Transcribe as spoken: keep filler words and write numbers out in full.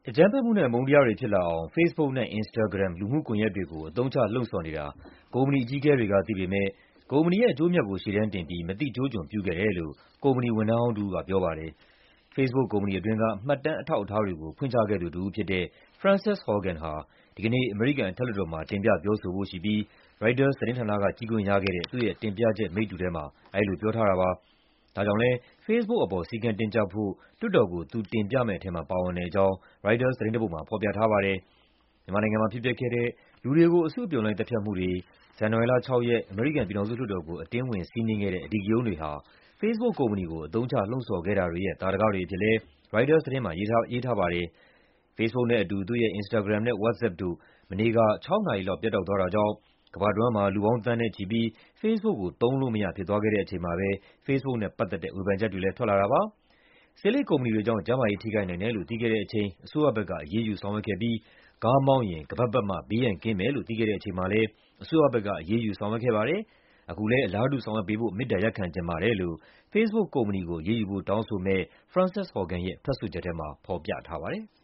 အကြမ်းဖက်မှုနဲ့ အမုန်းတရားတွေဖြစ်လာအောင် Facebook နဲ့ Instagram လူမှုကွန်ရက်တွေကို အသုံးချလှုံ့ဆော်နေတာ ကုမ္ပဏီအကြီးအကဲတွေက သိပေမယ့် ကုမ္ပဏီရဲ့ အကျိုးအမြတ်ကို ရှေ့တန်းတင်ပြီး မသိကျိုးကျွံပြုခဲ့တယ်လို့ ကုမ္ပဏီဝန်ထမ်းဟောင်းတဦးက ပြောပါတယ်။ Facebook ကုမ္ပဏီအတွင်းက မှတ်တမ်းအထောက်အထားတွေကို ဖွင့်ချခဲ့သူတဦးဖြစ်တဲ့ Frances Haugen ဟာ ဒီကနေ့ အမေရိကန်အထက်လွှတ်တော်မှာ တင်ပြပြောဆိုဖို့ရှိပြီး ရိုက်တာသတင်းဌာနက ကြည့်ခွင့်ရခဲ့တဲ့ သူ့ရဲ့တင်ပြချက်မိတ္တူထဲမှာ အဲဒီလိုပြောထားတာပါ။ ဒါကြောင့်လည်း Facebook အပေါ် စည်းကမ်းတင်းကျပ်ဖို့ လွှတ်တော်ကို သူတင်ပြမယ့်ထဲမှာ ပါဝင်တဲ့အကြောင်း ရိုက်တာသတင်းတပုဒ်မှာ ဖော်ပြထားပါတယ်။ မြန်မာနိုင်ငံမှာဖြစ်ပျက်ခဲ့တဲ့ လူတွေကို အစုအပြုံလိုက် သတ်ဖြတ်မှုတွေ၊ ဇန်နဝါရီလ ၆ ရက် အမေရိကန်ပြည်ထောင်စုလွှတ်တော်ကို အတင်းဝင်စီးနင်းခဲ့တဲ့ အဓိကရုဏ်းတွေဟာ Facebook ကုမ္ပဏီကို အသုံးချလှုံ့ဆော်ခဲ့တာတွေရဲ့ သာဓကတွေအဖြစ်လည်း ရိုက်တာသတင်းမှာ ရေးထားရေးထားပါတယ်။ Facebook နဲ့အတူ သူ့ရဲ့ Instagram နဲ့ WhatsApp တို့ မနေ့က ခြောက်နာရီလောက် ပြတ်တောက်သွားတာကြောင့် ကမ္ဘာတဝန်းမှာ လူပေါင်း သန်းနဲ့ချီပြီး Facebook ကို သုံးလို့မရဖြစ်သွားခဲ့တဲ့အချိန်မှာပဲ Facebook နဲ့ပတ်သက်တဲ့ ဝေဖန်ချက်တွေလည်း ထွက်လာတာပါ။ ဆေးလိပ်ကုမ္ပဏီတွေကြောင့် ကျန်းမာရေးထိခိုက်နိုင်တယ်လို့ သိခဲ့တဲ့အချိန် အစိုးရဘက်က အရေးယူဆောင်ရွက်ခဲ့ပြီး ကားမောင်းရင် ခါးပတ်ပတ်မှ ဘေးရန်ကင်းမယ်လို့ သိခဲ့တဲ့အချိန်မှာလည်း အစိုးရဘက်က အရေးယူဆောင်ရွက်ခဲ့ပါတယ်။ အခုလည်း အလားတူ ဆောင်ရွက်ပေးဖို့ မေတ္တာရပ်ခံချင်ပါတယ်လို့ Facebook ကုမ္ပဏီကို အရေးယူဖို့တောင်းဆိုမယ့် Frances Haugen ရဲ့ ထွက်ဆိုချက်ထဲမှာ ဖော်ပြထားပါတယ်။